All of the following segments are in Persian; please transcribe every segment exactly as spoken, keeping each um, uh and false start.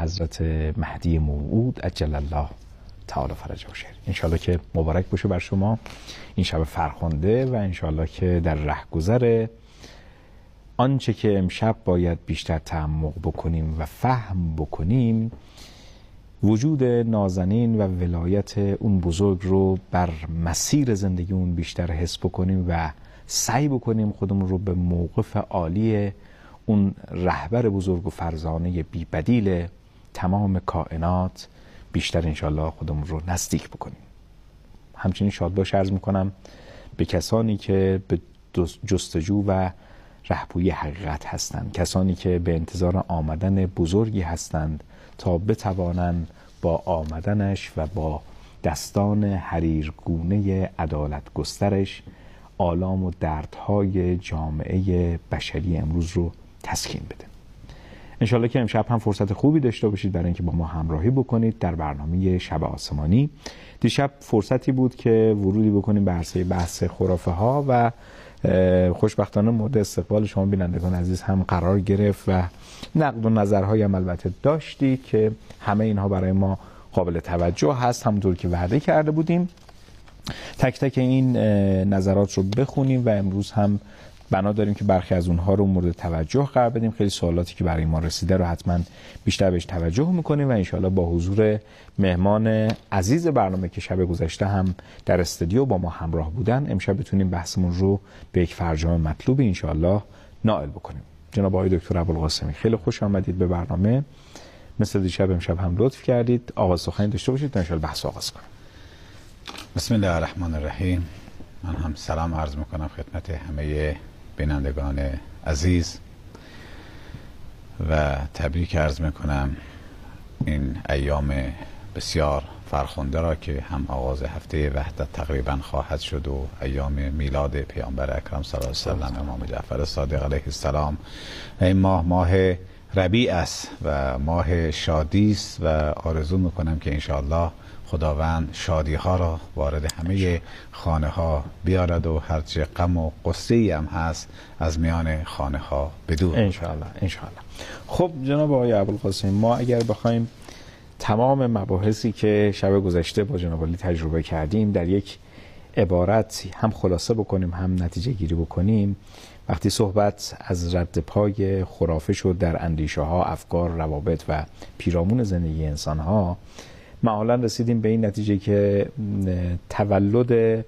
حضرت مهدی موعود عجل الله تعالی فرجه و شریف. انشالله که مبارک باشه بر شما این شب فرخنده و انشالله که در رهگذر آنچه که امشب باید بیشتر تعمق بکنیم و فهم بکنیم، وجود نازنین و ولایت اون بزرگ رو بر مسیر زندگی اون بیشتر حس بکنیم و سعی بکنیم خودمون رو به موقف عالی اون رهبر بزرگ و فرزانه بی بدیل تمام کائنات بیشتر انشالله خودمون رو نزدیک بکنیم. همچنین شادباش عرض میکنم به کسانی که به جستجو و رهپوی حقیقت هستند، کسانی که به انتظار آمدن بزرگی هستند تا بتوانند با آمدنش و با دستان حریرگونه عدالت گسترش آلام و دردهای جامعه بشری امروز رو تسکین بده. انشالله که امشب هم فرصت خوبی داشته باشید برای اینکه با ما همراهی بکنید در برنامه شب آسمانی. دیشب فرصتی بود که ورودی بکنیم به عرصه بحث خرافه ها و خوشبختانه مورد استقبال شما بینندگان عزیز هم قرار گرفت و نقد و نظرهایی هم البته داشتی که همه اینها برای ما قابل توجه هست، همونطور که وعده کرده بودیم. تک تک این نظرات رو بخونیم و امروز هم بنا داریم که برخی از اونها رو مورد توجه قرار بدیم. خیلی سوالاتی که برای ما رسیده رو حتما بیشتر بهش توجه میکنیم و انشالله با حضور مهمان عزیز برنامه که شب گذشته هم در استودیو با ما همراه بودن، امشب بتونیم بحثمون رو به یک فرجام مطلوب انشالله نائل بکنیم. جناب آقای دکتر ابوالقاسمی خیلی خوش آمدید به برنامه. مثل دیشب امشب هم لطف کردید آغاز سخنی داشته باشید تا انشالله بحث آغاز کنیم. بسم الله الرحمن الرحیم. من هم سلام عرض میکنم خدمت همه بینندگان عزیز و تبریک عرض میکنم این ایام بسیار فرخنده را که هم آغاز هفته وحدت تقریبا خواهد شد و ایام میلاد پیامبر اکرم صلی الله علیه و سلم امام جعفر صادق علیه السلام. این ماه ماه ربیع است و ماه شادی است و آرزو میکنم که انشاءالله خداوند شادی ها را وارد همه خانه ها بیارد و هرچه غم و غصه ای هم هست از میان خانه ها بدور انشاءالله. انشاءالله. خب جناب آقای ابوالقاسمی، ما اگر بخوایم تمام مباحثی که شب گذشته با جناب علی تجربه کردیم در یک عبارت هم خلاصه بکنیم هم نتیجه گیری بکنیم، وقتی صحبت از رد پای خرافه شد در اندیشه ها، افکار، روابط و پیرامون زندگی انسان ها، معمولا رسیدیم به این نتیجه که تولد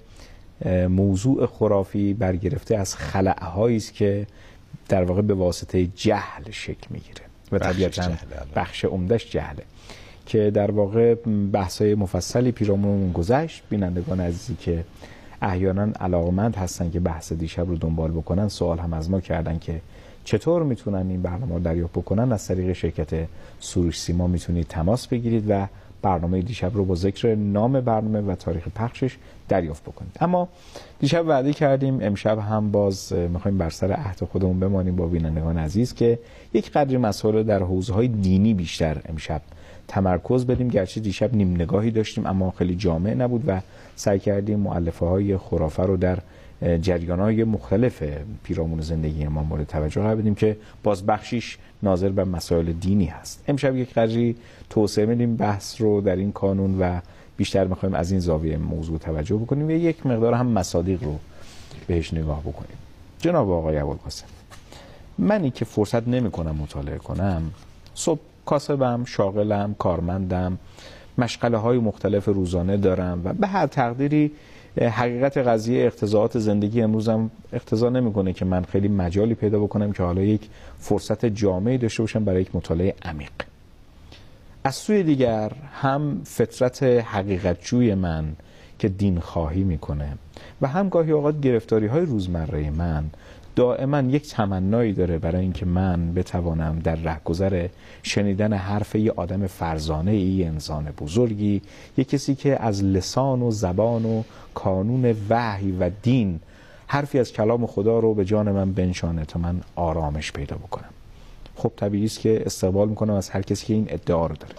موضوع خرافی برگرفته از خلأهایی است که در واقع به واسطه جهل شکل میگیره و طبیعتاً بخش عمدش جهله که در واقع بحث‌های مفصلی پیرامون گذشت. بینندگان عزیزی که احیانا علاقمند هستن که بحث دیشب رو دنبال بکنن سوال هم از ما کردن که چطور میتونن این برنامه رو دریافت بکنن. از طریق شرکت سروش سیما میتونید تماس بگیرید و برنامه دیشب رو با ذکر نام برنامه و تاریخ پخشش دریافت بکنید. اما دیشب وعده کردیم امشب هم باز میخوایم بر سر عهد خودمون بمانیم با بینندگان عزیز که یک قدری مسائل در حوزه‌های دینی بیشتر امشب تمرکز بدیم. گرچه دیشب نیم نگاهی داشتیم اما خیلی جامع نبود و سعی کردیم مؤلفه های خرافه رو در جریان‌های مختلف پیرامون زندگی ما مورد توجه قرار بدیم که باز بخشیش ناظر به مسائل دینی هست. امشب یک قدری توسعه میدیم بحث رو در این کانون و بیشتر میخوایم از این زاویه موضوع توجه بکنیم و یک مقدار هم مصادیق رو بهش نگاه بکنیم. جناب آقای ابوالقاسمی، منی که فرصت نمیکنم مطالعه کنم، صبح کاسبم، شاغلم، کارمندم، مشغله های مختلف روزانه دارم و به هر تقدیری حقیقت قضیه اقتضاعات زندگی امروزم اقتضا نمیکنه که من خیلی مجالی پیدا بکنم که حالا یک فرصت جامعی داشته باشم برای یک مطالعه عمیق. از سوی دیگر هم فطرت حقیقتجوی من که دین خواهی میکنه و هم گاهی اوقات گرفتاری های روزمره من دائما یک تمنایی داره برای اینکه من بتوانم در رهگذر شنیدن حرف یه آدم فرزانه ای، انسان بزرگی، یک کسی که از لسان و زبان و کانون وحی و دین حرفی از کلام خدا رو به جان من بنشانه تا من آرامش پیدا بکنم. خب طبیعی است که استقبال میکنم از هر کسی که این ادعا رو داره.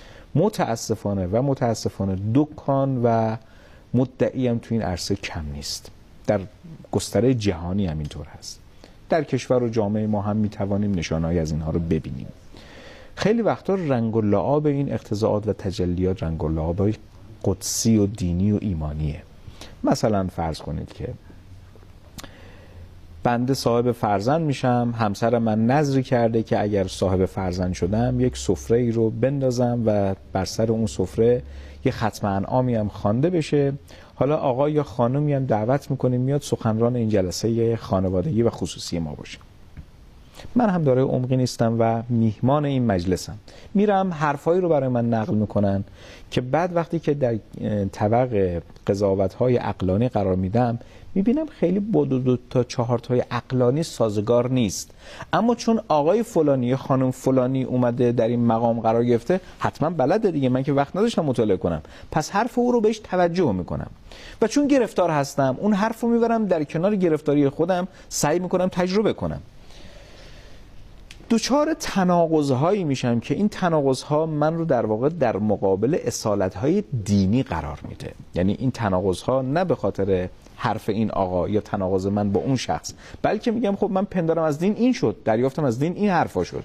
متاسفانه و متاسفانه دکان و مدعی هم تو این عرصه کم نیست. در گستره جهانی هم اینطور هست. در کشور و جامعه ما هم میتوانیم نشانه‌ای از اینها رو ببینیم. خیلی وقتا رنگ و لعاب این اقتضاعات و تجلیات رنگ و لعاب قدسی و دینی و ایمانیه. مثلا فرض کنید که بنده صاحب فرزند میشم، همسر من نذری کرده که اگر صاحب فرزند شدم یک سفره ای رو بندازم و بر سر اون سفره یه ختم انعامی هم خوانده بشه. حالا آقا یا خانمی هم دعوت میکنیم میاد سخنران این جلسه خانوادگی و خصوصی ما باشه. من هم دارای عمقی نیستم و میهمان این مجلسم، میرم حرفایی رو برای من نقل میکنن که بعد وقتی که در طبق قضاوت‌های عقلانی قرار میدم میبینم خیلی با دو, دو تا چهار تای عقلانی سازگار نیست، اما چون آقای فلانی یا خانم فلانی اومده در این مقام قرار گرفته حتما بلده دیگه، من که وقت نداشتم مطالعه کنم، پس حرف او رو بهش توجه میکنم و چون گرفتار هستم اون حرف رو میبرم در کنار گرفتاری خودم سعی میکنم تجربه کنم. دوچار تناقض‌هایی میشم که این تناقض‌ها من رو در واقع در مقابل اصالت‌های دینی قرار میده. یعنی این تناقض‌ها نه به خاطر حرف این آقا یا تناقض من با اون شخص، بلکه میگم خب من پندارم از دین این شد، دریافتم از دین این حرفا شد.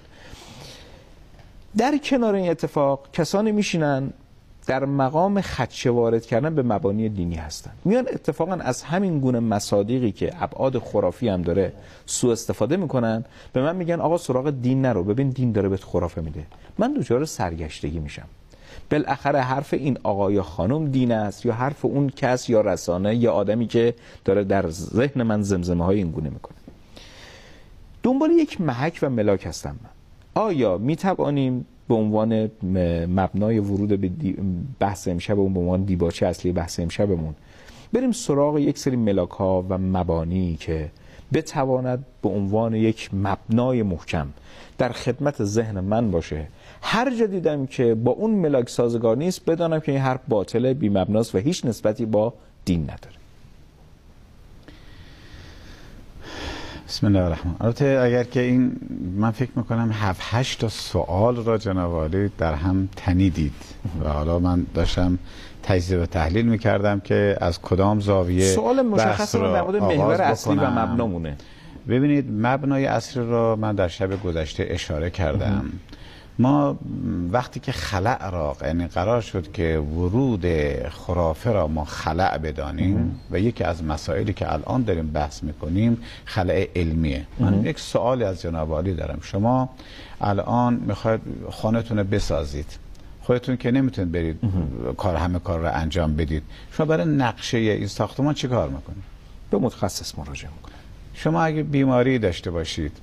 در کنار این اتفاق کسانی میشینن در مقام خدشه وارد کردن به مبانی دینی هستن، میان اتفاقا از همین گونه مصادیقی که ابعاد خرافی هم داره سوء استفاده میکنن، به من میگن آقا سراغ دین نرو، ببین دین داره بهت خرافه میده. من دچار سرگشتگی میشم، بالاخره حرف این آقا یا خانم دین است یا حرف اون کس یا رسانه یا آدمی که داره در ذهن من زمزمه های این گونه میکنه. دنبال یک محک و ملاک هستم من. آیا میتوانیم به عنوان مبنای ورود به بحث امشبمون، به عنوان دیباچه اصلی بحث امشبمون، بریم سراغ یک سری ملاک ها و مبانی که بتواند به عنوان یک مبنای محکم در خدمت ذهن من باشه، هر جا دیدم که با اون ملاک سازگار نیست بدانم که این حرف باطله، بی مبناست و هیچ نسبتی با دین نداره. بسم الله الرحمن. البته اگر که این من فکر میکنم هفت هشت تا سوال را جناب عالی در هم تنیدید و حالا من داشتم تجزیه و تحلیل میکردم که از کدام زاویه سوال مشخص رو در مورد محور اصلی و مبنامونه. ببینید مبنای اصلی را من در شب گذشته اشاره کردم. ما وقتی که خلأ را، یعنی قرار شد که ورود خرافه را ما خلأ بدانیم و یکی از مسائلی که الان داریم بحث میکنیم خلأ علمیه. من یک سوالی از جناب عالی دارم. شما الان میخواید خانه‌تون رو بسازید، خودتون که نمیتونید برید کار همه کار رو انجام بدید، شما برای نقشه این ساختمان چی کار میکنید؟ به متخصص مراجعه میکنید. شما اگه بیماری داشته باشید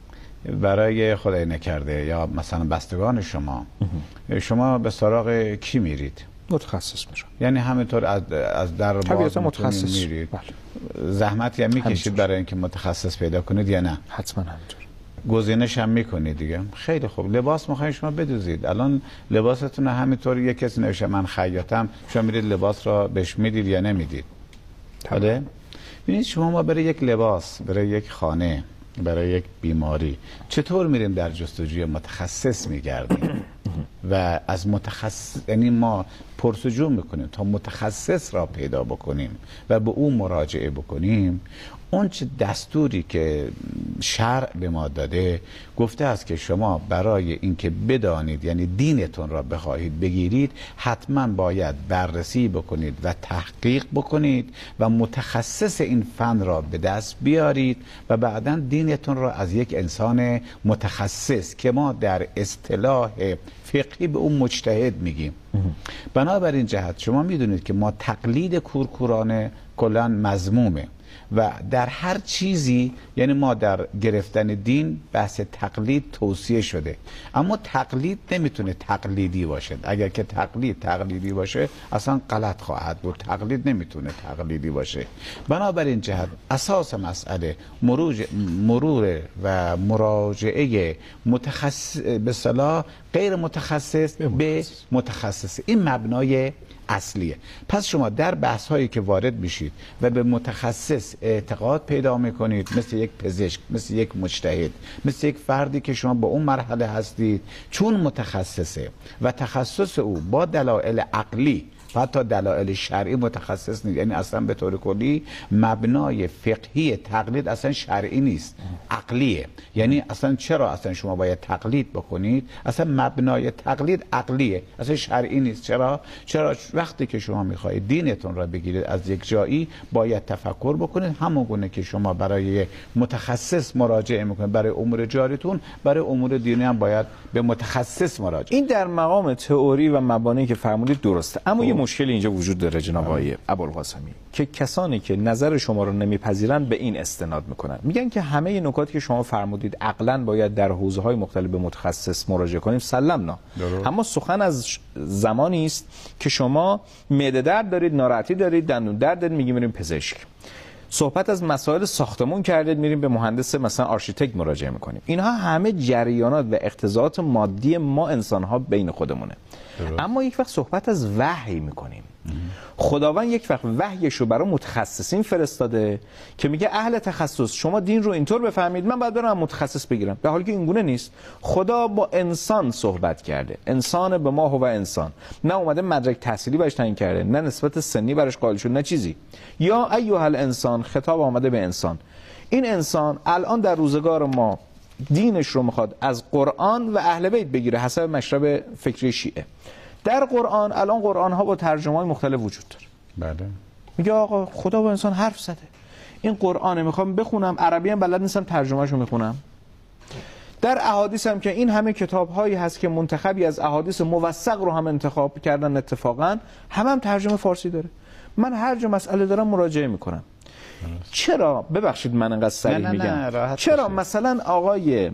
برای خدای نکرده یا مثلا بستگان شما، شما به سراغ کی میرید؟ متخصص میرم. یعنی همینطور از از در باز متخصص میرید؟ بله. زحمتی هم میکشید برای اینکه متخصص پیدا کنید یا نه؟ حتما همینطور. گزینش هم میکنید دیگه. خیلی خوب. لباس میخواین شما بدوزید، الان لباستون همینطور یک کسی نوشه من خیاطم، شما میرید لباس را بهش میدید یا نمیدید؟ بله. ببینید شما ما برای یک لباس، برای یک خانه، برای یک بیماری چطور میریم در جستجوی متخصص میگردیم و از متخصص، یعنی ما پرسجو میکنیم تا متخصص را پیدا بکنیم و به او مراجعه بکنیم. اون چه دستوری که شرع به ما داده گفته است که شما برای اینکه بدانید، یعنی دینتون را بخواهید بگیرید، حتما باید بررسی بکنید و تحقیق بکنید و متخصص این فن را به دست بیارید و بعداً دینتون را از یک انسان متخصص که ما در اصطلاح فقهی به اون مجتهد میگیم. بنابراین جهت شما میدونید که ما تقلید کورکورانه کلاً مذمومه و در هر چیزی، یعنی ما در گرفتن دین بحث تقلید توصیه شده، اما تقلید نمیتونه تقلیدی باشه. اگر که تقلید تقلیدی باشه اصلا غلط خواهد بود. تقلید نمیتونه تقلیدی باشه. بنابراین جهت اساس مسئله مروج مرور و مراجعه متخصص به اصطلاح غیر متخصص به متخصص، این مبنای اصلیه. پس شما در بحث هایی که وارد میشید و به متخصص اعتقاد پیدا میکنید، مثل یک پزشک، مثل یک مجتهد، مثل یک فردی که شما با اون مرحله هستید، چون متخصصه و تخصص او با دلایل عقلی حتی دلایل شرعی متخصص نیست. یعنی اصلا به طور کلی مبنای فقهی تقلید اصلا شرعی نیست، عقلیه. یعنی اصلا چرا اصلا شما باید تقلید بکنید؟ اصلا مبنای تقلید عقلیه، اصلا شرعی نیست. چرا؟ چرا وقتی که شما میخواهید دینتون را بگیرید از یک جایی باید تفکر بکنید، همون گونه که شما برای متخصص مراجعه میکنید برای امور جاریتون، برای امور دینی هم باید به متخصص مراجعه. این در مقام تئوری و مبانی که فرمودید درسته، اما یه مشکل اینجا وجود داره جناب آقای ابوالقاسمی، که کسانی که نظر شما رو نمیپذیرن به این استناد میکنن، میگن که همه نکاتی که شما فرمودید عقلاً باید در حوزه‌های مختلف به متخصص مراجعه کنیم، سلمنا. اما سخن از زمانی است که شما معده درد دارید، ناراحتی دارید، دندون درد دارید، میگیم بریم پزشک. صحبت از مسائل ساختمون کردید، میریم به مهندس مثلا آرشیتکت مراجعه میکنیم. اینها همه جریانات و اقتضاعات مادی ما انسان‌ها بین خودمونه. درست. اما یک وقت صحبت از وحی میکنیم. خداوند یک وقت وحیش رو برای متخصصین فرستاده که میگه اهل تخصص شما دین رو اینطور بفهمید، من باید برم متخصص بگیرم، در حالی که این گونه نیست. خدا با انسان صحبت کرده، انسان به ما هو انسان، نه اومده مدرک تحصیلی براش تعیین کرده، نه نسبت سنی براش قائل شد، نه چیزی. یا ایها الانسان، خطاب آمده به انسان. این انسان الان در روزگار ما دینش رو میخواد از قرآن و اهل بیت بگیره حسب مشرب فکری شیعه. در قرآن الان قرآن ها با ترجمه های مختلف وجود داره. بله. میگه آقا خدا با انسان حرف زده، این قرآنه میخوام بخونم، عربی هم بلد نیستم ترجمهشو میخونم. در احادیث هم که این همه کتاب هایی هست که منتخبی از احادیث موثق رو هم انتخاب کردن، اتفاقا هم هم ترجمه فارسی داره. من هر جا مسئله دارم مراجعه میکنم. چرا ببخشید من انقدر سریع میگم، چرا باشید. مثلا آقای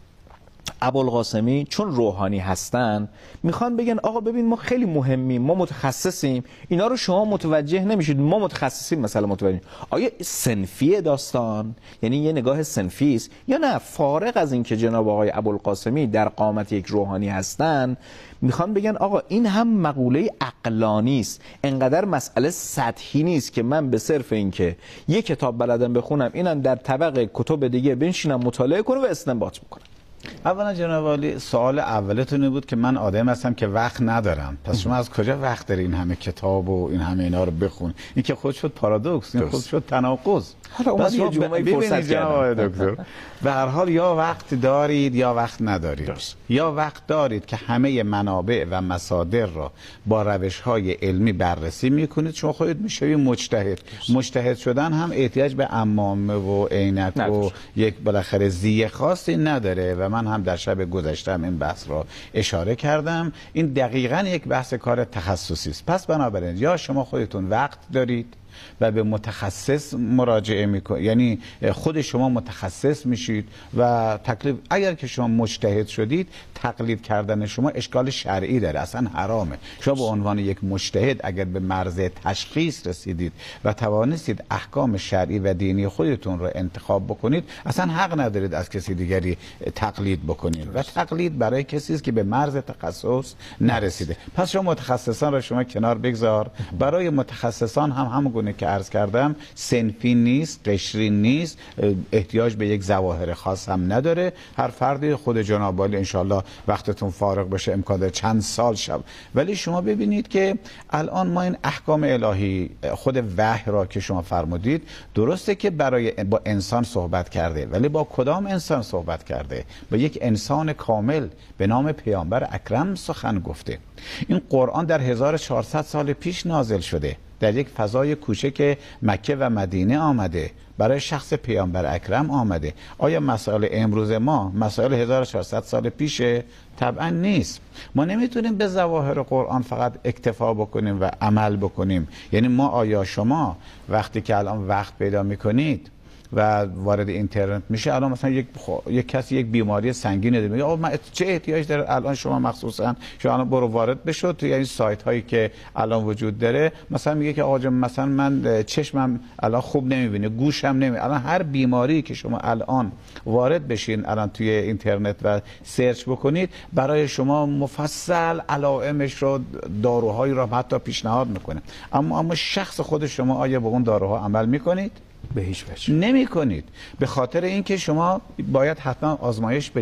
ابوالقاسمی چون روحانی هستن میخوان بگن آقا ببین ما خیلی مهمیم، ما متخصصیم، اینا رو شما متوجه نمیشید، ما متخصصیم مثلا متوجه. آیا صنفی داستان یعنی یه نگاه صنفی است یا نه فارغ از این که جناب آقای ابوالقاسمی در قامت یک روحانی هستن میخوان بگن آقا این هم مقوله عقلانی است، انقدر مسئله سطحی نیست که من به صرف این که یک کتاب بلدم بخونم اینم در طبق کتب دیگه بنشینم مطالعه کنم و استنباط بکنم. اولا جناب عالی سوال اولتون بود که من آدم هستم که وقت ندارم، پس شما از کجا وقت داری این همه کتاب و این همه اینا رو بخون؟ این که خود شد پارادوکس، این خود شد تناقض. حالا اومد یه جمعه فرصت کردم دکتر. به هر حال یا وقت دارید یا وقت ندارید. درست. یا وقت دارید که همه منابع و مصادر را با روش‌های علمی بررسی میکنید، شما خودت میشوی مجتهد. مجتهد شدن هم احتیاج به عمامه و عینک و یک بالاخره زی خاصی نداره و من هم در شب گذشتم این بحث را اشاره کردم. این دقیقاً یک بحث کار تخصصی است. پس بنابراین یا شما خودتون وقت دارید و به متخصص مراجعه میکنید، یعنی خود شما متخصص میشید و تکلیف. اگر که شما مجتهد شدید تقلید کردن شما اشکال شرعی داره، اصلا حرامه. شما به عنوان یک مجتهد اگر به مرز تشخیص رسیدید و توانستید احکام شرعی و دینی خودتون رو انتخاب بکنید، اصلا حق ندارید از کسی دیگری تقلید بکنید و تقلید برای کسی است که به مرز تخصص نرسیده. پس شما متخصصان را شما کنار بگذار. برای متخصصان هم همون که عرض کردم صنفی نیست، قشری نیست، احتیاج به یک ظواهر خاص هم نداره. هر فردی خود جناب عالی انشالله وقتتون فارغ بشه امکان داره چند سال شب. ولی شما ببینید که الان ما این احکام الهی خود وحی را که شما فرمودید، درسته که برای با انسان صحبت کرده، ولی با کدام انسان صحبت کرده؟ با یک انسان کامل به نام پیامبر اکرم سخن گفته. این قرآن در هزار و چهارصد سال پیش نازل شده، در یک فضای کوچک مکه و مدینه آمده، برای شخص پیامبر اکرم آمده. آیا مسائل امروز ما مسائل هزار و چهارصد سال پیشه؟ طبعا نیست. ما نمیتونیم به ظواهر قرآن فقط اکتفا بکنیم و عمل بکنیم. یعنی ما آیا شما وقتی که الان وقت پیدا میکنید و وارد اینترنت میشه، الان مثلا یک خو... یک کسی یک بیماری سنگینه داره، میگه آقا من چه احتیاج داره الان شما مخصوصا شما الان برو وارد بشو تو این سایت هایی که الان وجود داره، مثلا میگه که آقا جان مثلا من چشمم الان خوب نمیبینه، گوشم نمیبینه. الان هر بیماری که شما الان وارد بشین الان توی اینترنت و سرچ بکنید، برای شما مفصل علائمش رو، داروهایی رو حتی پیشنهاد میکنه. اما اما شخص خود شما آیا به اون داروها عمل میکنید؟ به هیچ وجه نمی کنید. به خاطر اینکه شما باید حتما آزمایش برید.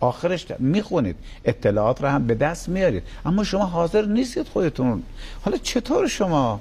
آخرش میخونید، اطلاعات رو هم به دست میارید، اما شما حاضر نیستید خودتون. حالا چطور شما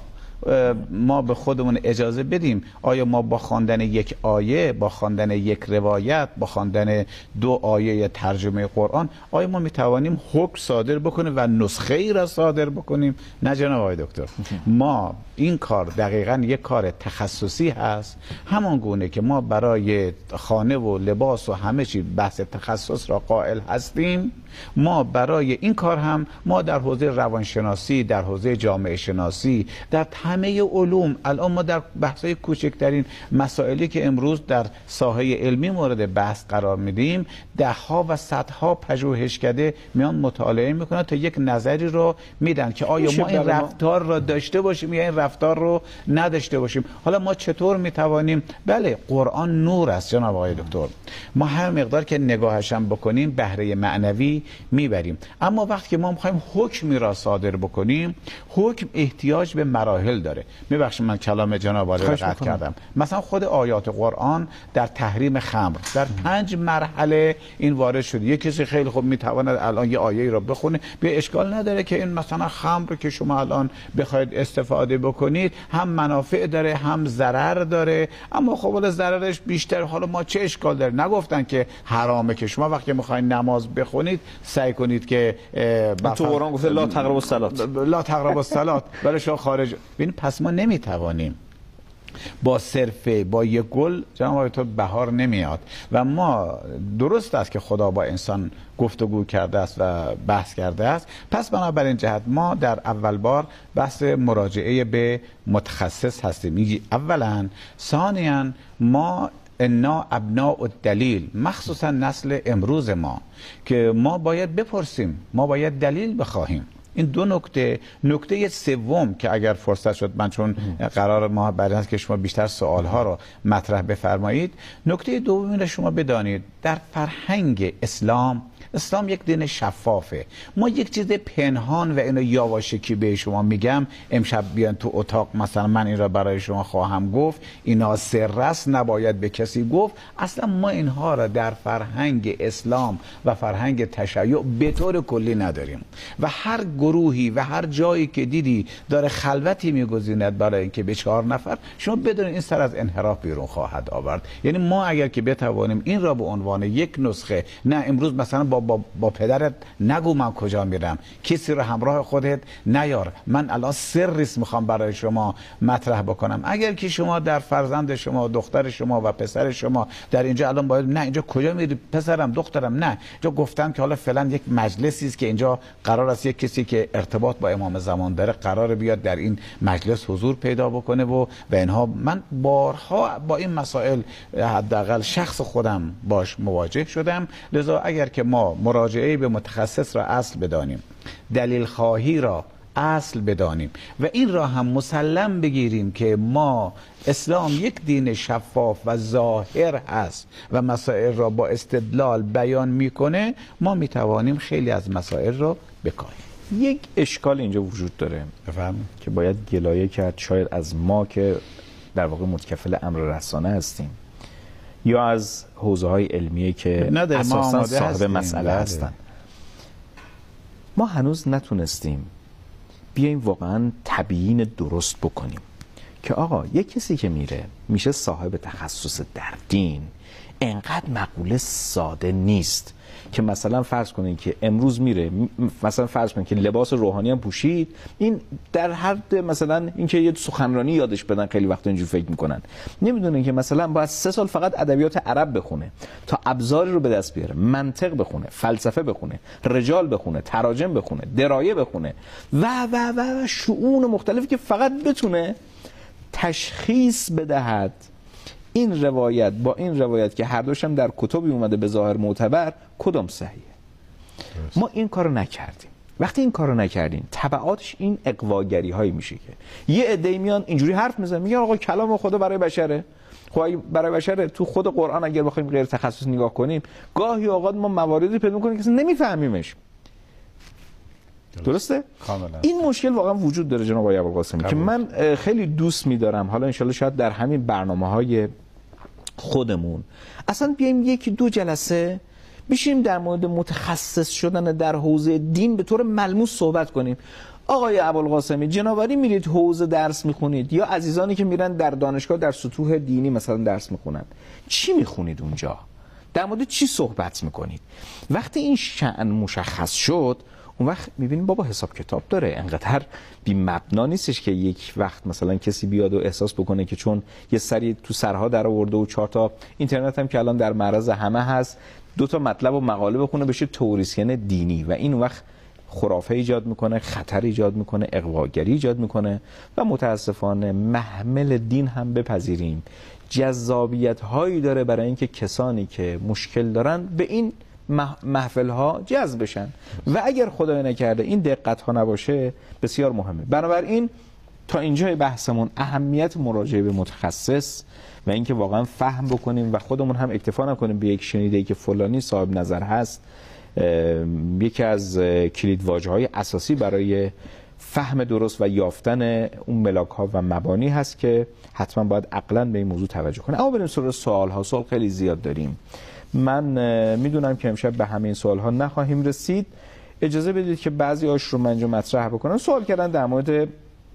ما به خودمون اجازه بدیم آیا ما با خواندن یک آیه، با خواندن یک روایت، با خواندن دو آیه ترجمه قرآن، آیا ما میتوانیم حکم صادر بکنیم و نسخه ای را صادر بکنیم؟ نه جناب آقای دکتر، ما این کار دقیقاً یک کار تخصصی هست. همان گونه که ما برای خانه و لباس و همه چی بحث تخصص را قائل هستیم، ما برای این کار هم ما در حوزه روانشناسی، در حوزه جامعه شناسی، در همه علوم، الان ما در بحث‌های کوچکترین مسائلی که امروز در ساحه علمی مورد بحث قرار میدیم، ده ها و صدها پژوهشکده میان مطالعه میکنن تا یک نظری رو میدن که آیا ما این رفتار را داشته باشیم یا این رفتار رو نداشته باشیم. حالا ما چطور میتوانیم؟ بله، قرآن نور است جناب آقای دکتر، ما هر مقدار که نگاهش هم بکنیم بهره معنوی میبریم، اما وقتی که ما میخوایم حکمی را صادر بکنیم، حکم احتیاج به مراحل داره. میبخشید من کلام جناب عالی رو قطع کردم. مثلا خود آیات قرآن در تحریم خمر در پنج مرحله این وارد شده. یک کسی خیلی خوب میتواند الان یه آیه را بخونه، به اشکال نداره که این مثلا خمر رو که شما الان بخواید استفاده بکنید هم منافع داره هم ضرر داره، اما خب الان ضررش بیشتر. حالا ما چه اشکال داره؟ نگفتن که حرامه که شما وقتی میخواین نماز بخونید سعی کنید که تو قرآن گفته لا تقربوا الصلاة، لا تقربوا الصلاة، ولی شما خارج. ببین پس ما نمیتوانیم با صرفه با یک گل جناب آقای تو بهار نمیاد. و ما درست است که خدا با انسان گفتگو کرده است و بحث کرده است، پس بنابراین جهت ما در اول بار بحث مراجعه به متخصص هستیم اولا. ثانیاً ما انا ابناء الدلیل، مخصوصا نسل امروز ما، که ما باید بپرسیم، ما باید دلیل بخواهیم. این دو نکته. نکته سوم که اگر فرصت شد من چون قرار ما بعد از که شما بیشتر سوالها رو مطرح بفرمایید، نکته دومی رو شما بدانید در فرهنگ اسلام، اسلام یک دین شفافه. ما یک چیز پنهان و اینو یواشکی به شما میگم، امشب بیان تو اتاق مثلا من این را برای شما خواهم گفت، اینا سر است نباید به کسی گفت، اصلا ما اینها را در فرهنگ اسلام و فرهنگ تشیع به طور کلی نداریم. و هر گروهی و هر جایی که دیدی داره خلوتی میگزیند برای اینکه به چهار نفر، شما بدونید این سر از انحراف بیرون خواهد آورد. یعنی ما اگر که بتوانیم این را به عنوان یک نسخه، نه امروز مثلا با با, با پدرت نگو من کجا میرم، کسی رو همراه خودت نیار، من الان سریست میخوام برای شما مطرح بکنم. اگر که شما در فرزند شما، دختر شما و پسر شما در اینجا الان باید، نه اینجا کجا میری پسرم دخترم، نه اینجا گفتم که حالا فعلا یک مجلسی است که اینجا قرار است یک کسی که ارتباط با امام زمان داره قرار بیاد در این مجلس حضور پیدا بکنه و و اینها. من بارها با این مسائل حداقل شخص خودم باش مواجه شدم. لذا اگر که ما مراجعه به متخصص را اصل بدانیم، دلیل خواهی را اصل بدانیم و این را هم مسلم بگیریم که ما اسلام یک دین شفاف و ظاهر هست و مسائل را با استدلال بیان میکنه، ما میتوانیم خیلی از مسائل را بکاهیم. یک اشکال اینجا وجود داره بفرمایید که باید گلایه کرد، شاید از ما که در واقع متکفل امر رسانه هستیم یا از حوزه‌های علمیه که اساساً صاحب مسئله هستن، ما هنوز نتونستیم بیایم واقعاً تبیین درست بکنیم که آقا یک کسی که میره میشه صاحب تخصص در دین، انقدر مقوله ساده نیست که مثلا فرض کنین که امروز میره مثلا فرض کنین که لباس روحانی هم پوشید، این در حد مثلا اینکه یه سخنرانی یادش بدن، خیلی وقت اینجوری فکر میکنن، نمیدونن که مثلا باید سه سال فقط ادبیات عرب بخونه تا ابزاری رو به دست بیاره، منطق بخونه، فلسفه بخونه، رجال بخونه، تراجم بخونه، درایه بخونه و و و شؤون مختلفی که فقط بتونه تشخیص بدهد این روایت با این روایت که هر دوشم در کتبی اومده به ظاهر معتبر کدام صحیحه. ما این کارو نکردیم. وقتی این کارو نکردیم تبعاتش این اقواگری هایی میشه که یه عده‌ای میان اینجوری حرف میزنن، میگن آقا کلام خدا برای بشره. خب برای بشره تو خود قرآن اگر بخوایم غیر تخصص نگاه کنیم، گاهی اوقات ما مواردی پیدا می‌کنیم که اصلا نمیفهمیمش. درسته؟ کاملا. این مشکل واقعا وجود داره جناب آقای ابوالقاسمی که من خیلی دوست می‌دارم حالا انشالله شاید در همین برنامه‌های خودمون اصلا بیایم یکی دو جلسه بشیم در مورد متخصص شدن در حوزه دین به طور ملموس صحبت کنیم. آقای ابوالقاسمی، جنابعالی میرید حوزه درس میخونید یا عزیزانی که میرن در دانشگاه در سطوح دینی مثلا درس میخونن، چی میخونید اونجا؟ در مورد چی صحبت میکنید؟ وقتی این شأن مشخص شد، اون وقت میبینیم بابا حساب کتاب داره، انقدر بی مبنا نیستش که یک وقت مثلا کسی بیاد و احساس بکنه که چون یه سری تو سرها در آورده و چهار تا اینترنت هم که الان در معرض همه هست، دو تا مطلب و مقاله بخونه بشه تئوریسین دینی و این وقت خرافه ایجاد میکنه، خطر ایجاد میکنه، اغواگری ایجاد میکنه و متاسفانه محمل دین هم بپذیریم جذابیت هایی داره برای اینکه کسانی که مشکل دارن به این محفل ها جذب بشن و اگر خدای نکرده این دقت ها نباشه بسیار مهمه. بنابراین تا اینجای بحثمون اهمیت مراجعه به متخصص و اینکه واقعا فهم بکنیم و خودمون هم اکتفا نکنیم به یک شنیده‌ای که فلانی صاحب نظر هست، یکی از کلیدواژه‌های اساسی برای فهم درست و یافتن اون ملاک ها و مبانی هست که حتما باید عقلاً به این موضوع توجه کنیم. اما بریم سراغ سوال ها. سوال خیلی زیاد داریم. من میدونم که امشب به همه این سوال ها نخواهیم رسید. اجازه بدید که بعضی هاش رو من اینجا مطرح بکنم. سوال کردن در مورد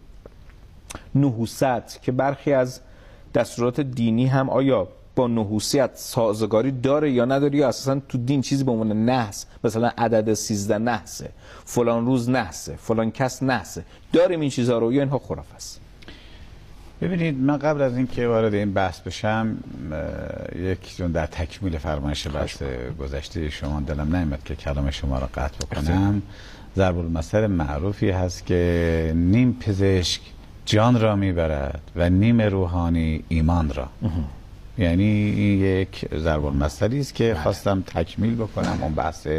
نحوست که برخی از دستورات دینی هم آیا با نحوست سازگاری داره یا نداره، یا اساسا تو دین چیزی به عنوان نحس، مثلا عدد سیزده نحسه، فلان روز نحسه، فلان کس نحسه، داریم این چیزها رو یا اینها خرافه است؟ ببینید، من قبل از اینکه وارد این بحث بشم یک جون در تکمیل فرمایش بحث گذشته شما دلم نیامد که کلام شما را قطع بکنم. ضرب المثل معروفی هست که نیم پزشک جان را میبرد و نیم روحانی ایمان را. یعنی این یک ضرب المثلی است که خواستم تکمیل بکنم اون بحث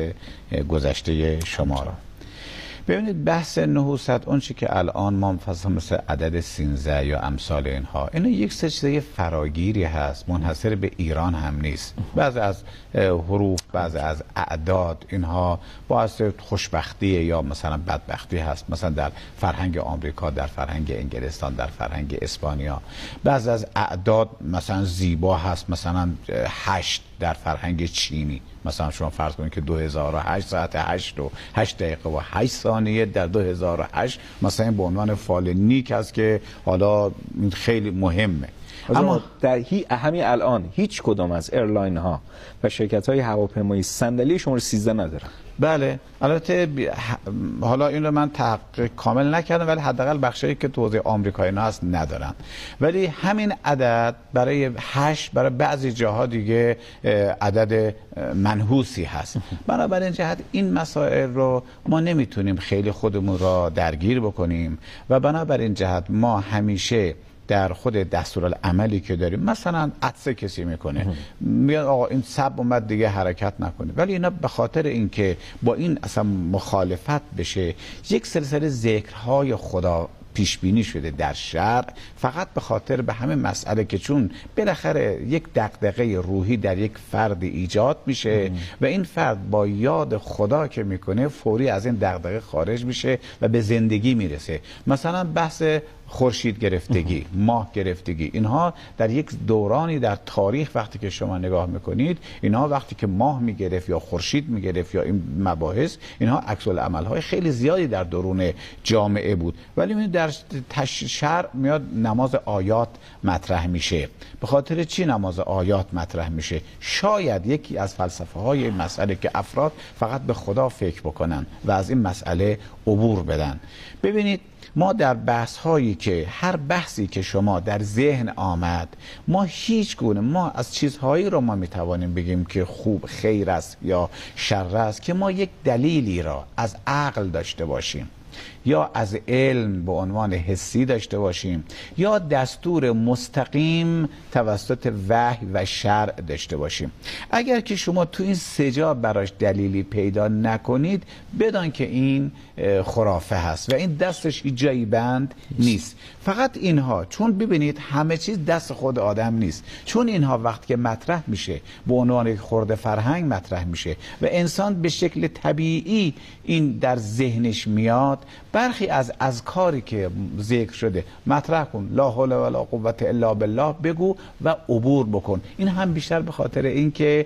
گذشته شما را. ببینید، بحث نحوست اون چی که الان ما مثلا مثل عدد سیزده یا امثال اینها، اینا یک سری چیزای فراگیری هست، منحصر به ایران هم نیست. بعضی از حروف، بعضی از اعداد اینها باعث خوشبختی یا مثلا بدبختی هست، مثلا در فرهنگ آمریکا، در فرهنگ انگلستان، در فرهنگ اسپانیا. بعضی از اعداد مثلا زیبا هست، مثلا هشت در فرهنگ چینی. مثلا شما فرض کنید که دو هزار و هشت ساعت هشت و هشت دقیقه و هشت ثانیه در دو هزار و هشت مثلا به عنوان فال نیک است که حالا این خیلی مهمه. اما در همین الان هیچ کدام از ایرلاین ها و شرکت های هواپیمایی صندلی شماره سیزده ندارن. بله، البته بی... حالا این رو من تحقیق کامل نکردم، ولی حداقل بخشایی که تو حوزه آمریکا اینا هست ندارن. ولی همین عدد برای هشت برای بعضی جاها دیگه عدد منحوسی هست. بنابراین جهت این مسائل رو ما نمیتونیم خیلی خودمون را درگیر بکنیم و بنابراین جهت ما همیشه در خود دستورالعملی که داریم، مثلا عطسه کسی میکنه میگن آقا این سب اومد دیگه حرکت نکنه، ولی اینا به خاطر اینکه با این اصلا مخالفت بشه یک سلسله ذکرهای خدا پیش بینی شده در شرع، فقط به خاطر به همه مسئله که چون بالاخره یک دغدغه روحی در یک فرد ایجاد میشه و این فرد با یاد خدا که میکنه فوری از این دغدغه خارج میشه و به زندگی میرسه. مثلا بحث خورشید گرفتگی، ماه گرفتگی، اینها در یک دورانی در تاریخ وقتی که شما نگاه میکنید، اینها وقتی که ماه میگرفت یا خورشید میگرفت یا این مباحث، اینها عکس العمل های خیلی زیادی در درون جامعه بود. ولی در شرع میاد نماز آیات مطرح میشه. به خاطر چی نماز آیات مطرح میشه؟ شاید یکی از فلسفه های این مسئله که افراد فقط به خدا فکر بکنن و از این مسئله عبور بدن. ببینید، ما در بحث هایی که هر بحثی که شما در ذهن آمد، ما هیچ گونه ما از چیزهایی رو ما میتوانیم بگیم که خوب خیر است یا شر است که ما یک دلیلی را از عقل داشته باشیم یا از علم به عنوان حسی داشته باشیم یا دستور مستقیم توسط وحی و شرع داشته باشیم. اگر که شما تو این سه جا براش دلیلی پیدا نکنید، بدان که این خرافه هست و این دستش هیچ جایی بند نیست. فقط اینها، چون ببینید همه چیز دست خود آدم نیست، چون اینها وقت که مطرح میشه به عنوان خرد فرهنگ مطرح میشه و انسان به شکل طبیعی این در ذهنش میاد، برخی از اذکاری که ذکر شده مطرح کن، لا حول ولا قوت الا بالله بگو و عبور بکن. این هم بیشتر به خاطر اینکه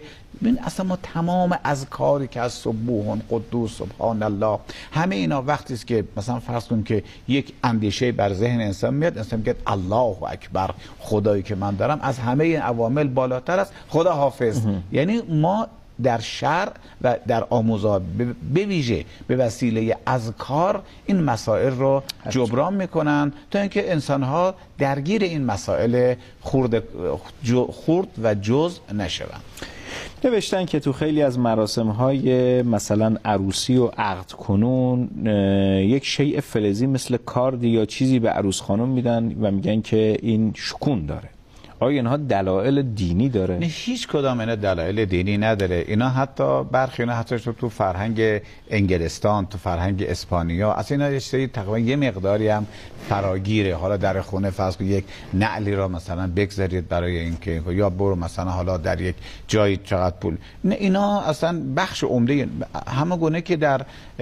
ببین اصلا ما تمام اذکاری که از سبوح قدوس سبحان الله همه اینا وقتی است که مثلا فرض کنیم که یک اندیشه بر ذهن انسان میاد، انسان میگه الله اکبر، خدایی که من دارم از همه این عوامل بالاتر است، خدا حافظ. یعنی ما در شرع و در آموزها به ویژه به وسیله اذکار این مسائل رو جبران میکنن تا اینکه انسانها درگیر این مسائل خورد خورد و جز نشوند. نوشتن که تو خیلی از مراسم‌های مثلا عروسی و عقد کنون یک شیء فلزی مثل کاردی یا چیزی به عروس خانم میدن و میگن که این شکون داره. آیا اینها دلایل دینی داره؟ نه، هیچ کدام اینا دلایل دینی نداره. اینا حتی برخی اینا حتی تو فرهنگ انگلستان، تو فرهنگ اسپانیا، اصلا اینا یه چیزی تقریبا یه مقداری هم فراگیره. حالا در خونه فرض کنید یک نعلی را مثلا بگذارید برای اینکه یا برو مثلا حالا در یک جایی چقدر پول. نه، اینا اصلا بخش عمده همه گونه که در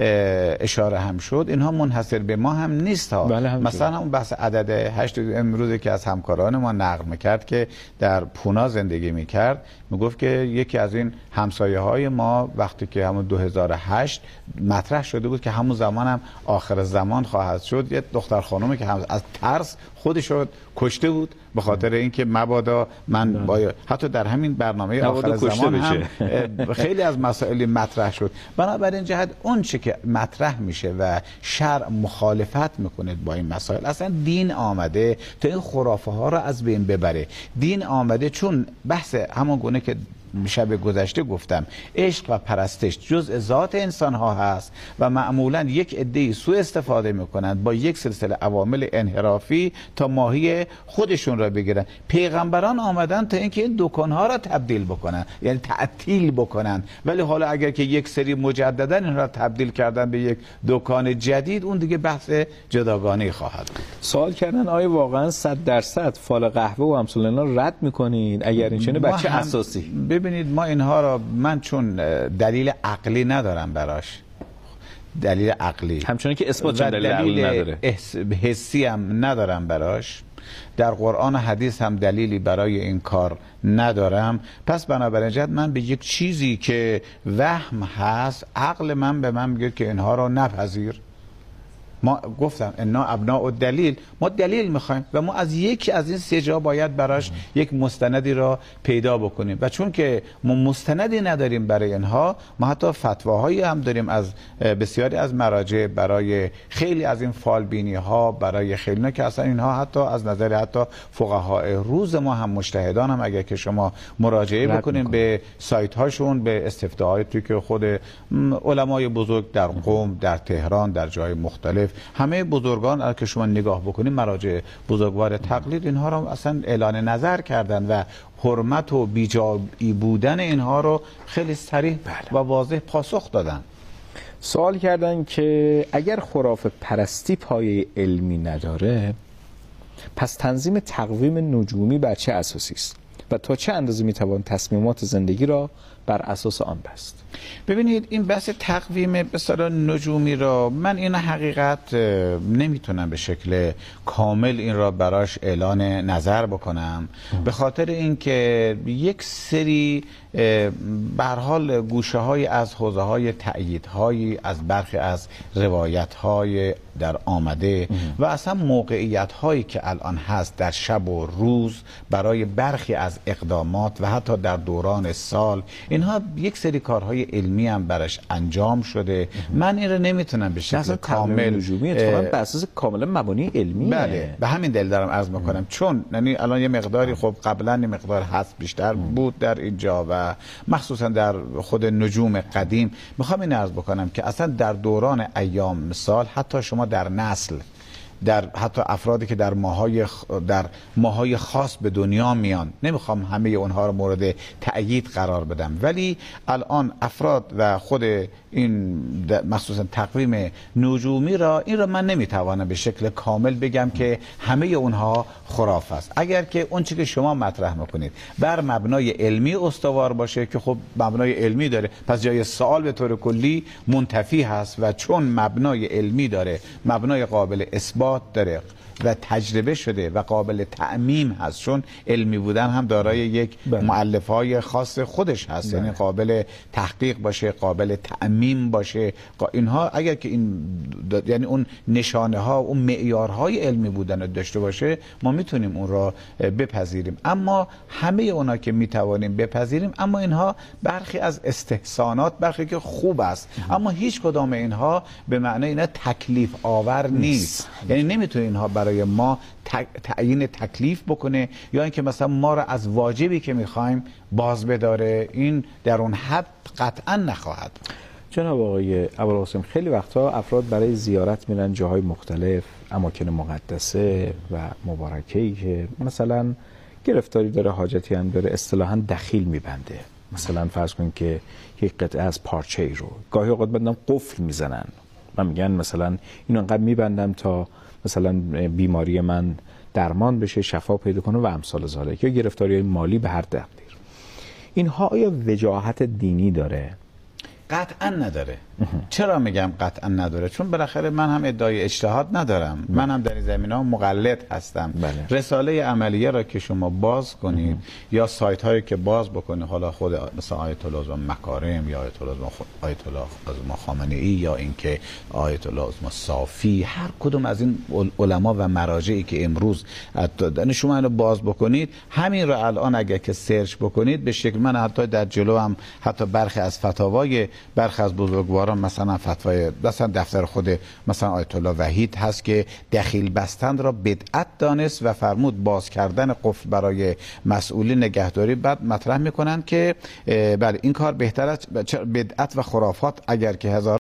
اشاره هم شد اینها منحصر به ما هم نیست ها. بله هم مثلا همون بحث عدد هشت امروزی که از همکاران ما نقل میکرد که در پونا زندگی میکرد، میگفت که یکی از این همسایه های ما وقتی که همون دو هزار و هشت مطرح شده بود که همون زمان هم آخر زمان خواهد شد، یه دختر خانومی که هم از ترس خودش رو کشته بود به خاطر اینکه مبادا من با حتی در همین برنامه آخر زمان هم خیلی از مسائل مطرح شد. بنابراین جهت اون چه که مطرح میشه و شرع مخالفت میکنه با این مسائل، اصلا دین آمده تا این خرافه ها رو از بین ببره. دین آمده چون بحث همون گونه که شب گذشته گفتم عشق و پرستش جزء ذات انسان ها هست و معمولا یک عده‌ای سوء استفاده میکنند با یک سلسله عوامل انحرافی تا ماهی خودشون را بگیرن. پیغمبران آمدن تا اینکه این دکان ها را تبدیل بکنن، یعنی تعطیل بکنن، ولی حالا اگر که یک سری مجددا این را تبدیل کردن به یک دکان جدید، اون دیگه بحث جداگانه خواهد بود. سوال کردن آیا واقعا صد درصد فال قهوه و امثال اینا رد میکنید؟ اگر اینچنین بچه اساسی ببینید ما اینها را، من چون دلیل عقلی ندارم براش، دلیل عقلی همچنان که اثبات دلیل عقلی نداره، حسی هم ندارم براش، در قرآن و حدیث هم دلیلی برای این کار ندارم. پس بنابراین جهت من به یک چیزی که وهم هست عقل من به من میگه که اینها را نپذیر. ما گفتم انا ابناء الدلیل، ما دلیل میخوایم و ما از یکی از این سه جا باید براش یک مستندی را پیدا بکنیم و چون که ما مستندی نداریم برای اینها، ما حتی فتواهایی هم داریم از بسیاری از مراجع برای خیلی از این فالبینی ها، برای خیلی نه که اصلا اینها حتی از نظر حتی فقهای روز ما هم مجتهدان هم اگر که شما مراجعه بکنیم به سایت هاشون، به استفتاهای توی که خود علمای بزرگ در قم، در تهران، در جای مختلف، همه بزرگان اگه شما نگاه بکنید مراجع بزرگوار تقلید اینها رو اصلا اعلان نظر کردن و حرمت و بیجایی بودن اینها رو خیلی صریح و واضح پاسخ دادن. سوال کردن که اگر خرافه پرستی پایه علمی نداره، پس تنظیم تقویم نجومی بر چه اساسی است و تا چه اندازه میتوان تصمیمات زندگی را بر اساس آن بست؟ ببینید این بحث تقویم به اصطلاح نجومی را من این حقیقت نمیتونم به شکل کامل این را براش اعلان نظر بکنم، به خاطر اینکه یک سری به هر حال گوشه های از حوزه های تأیید هایی از برخی از روایت های در آمده و اصلا موقعیت هایی که الان هست در شب و روز برای برخی از اقدامات و حتی در دوران سال، اینها یک سری کارهای علمی هم براش انجام شده. من این رو نمیتونم به شکل کامل نجومی اتفاقا به اساس کاملا مبانی علمیه. بله، به همین دلیل دارم عرض میکنم، چون یعنی الان یه مقداری خب قبلا یه مقدار هست بیشتر بود در اینجا و مخصوصا در خود نجوم قدیم. میخوام این عرض بکنم که اصلا در دوران ایام سال حتی شما در نسل، در حتی افرادی که در ماهای در ماهای خاص به دنیا میان، نمیخوام همه اونها رو مورد تأیید قرار بدم، ولی الان افراد و خود این مخصوصا تقویم نجومی را این را من نمیتوانم به شکل کامل بگم که همه اونها خرافه است. اگر که اون چیزی که شما مطرح میکنید بر مبنای علمی استوار باشه که خب مبنای علمی داره، پس جای سوال به طور کلی منتفی هست و چون مبنای علمی داره، مبنای قابل اثبات اثبات داره و تجربه شده و قابل تعمیم هست، چون علمی بودن هم دارای یک مؤلفه‌های خاص خودش هست، یعنی قابل تحقیق باشه، قابل تعمیم باشه. اینها اگر که این د... یعنی اون نشانه ها، اون معیارهای علمی بودن رو داشته باشه، ما میتونیم اون را بپذیریم. اما همه اونا که میتوانیم بپذیریم، اما اینها برخی از استحسانات، برخی که خوب است، اما هیچ کدام اینها به معنی اینا تکلیف آور نیست. یعنی نمیتونه اینها برای ما تعیین تکلیف بکنه یا اینکه مثلا ما را از واجبی که میخوایم باز بداره. این در اون حد قطعا نخواهد. جناب آقای ابوالقاسم، خیلی وقتا افراد برای زیارت میرن جاهای مختلف، اماکن مقدسه و مبارکه‌ای که مثلا گرفتاری داره، حاجتی هم داره، اصطلاحاً دخیل میبنده. مثلا فرض کنید که یک قطعه از پارچه ای رو گاهی اوقات بدن قفل میزنن و میگن مثلا اینو انقدر میبندم تا مثلا بیماری من درمان بشه، شفا پیدا کنه و امثال ذالک، یا گرفتاری مالی به هر تقدیر. اینها آیا وجاهت دینی داره؟ قطعا نداره. چرا میگم قطعا نداره؟ چون بالاخره من هم ادعای اجتهاد ندارم، من هم در این زمینه‌ها مقلد هستم. بله. رساله عملیه را که شما باز کنید یا سایت هایی که باز بکنید، حالا خود مثلا آیت الله عظما مکارم یا آیت الله آیت الله عظما خامنه‌ای یا اینکه آیت الله عظما صافی، هر کدوم از این علما و مراجعی که امروز دادن شما اینو باز بکنید، همین رو الان اگر که سرچ بکنید به شکل من حتی در جلو هم حتی برخی از فتاوای برخی از بزرگواران، مثلا فتوای مثلا دفتر خود مثلا آیت الله وحید هست که دخیل بستن را بدعت دانست و فرمود باز کردن قفل برای مسئولی نگهداری. بعد مطرح میکنن که بله این کار بهتر است، بدعت و خرافات اگر که هزار